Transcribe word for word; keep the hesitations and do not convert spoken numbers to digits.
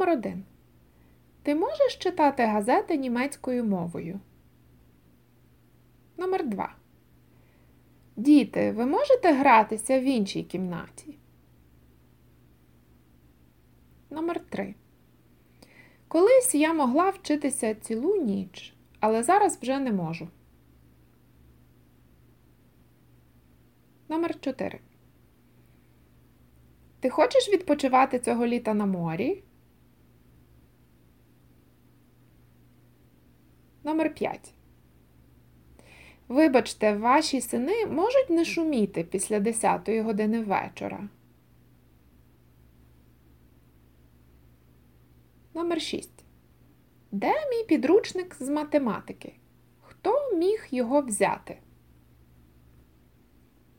Номер один. Ти можеш читати газети німецькою мовою? Номер два. Діти, ви можете гратися в іншій кімнаті? Номер три. Колись я могла вчитися цілу ніч, але зараз вже не можу. Номер чотири. Ти хочеш відпочивати цього літа на морі? Номер п'ять. Вибачте, ваші сини можуть не шуміти після десятої години вечора. Номер шість. Де мій підручник з математики? Хто міг його взяти?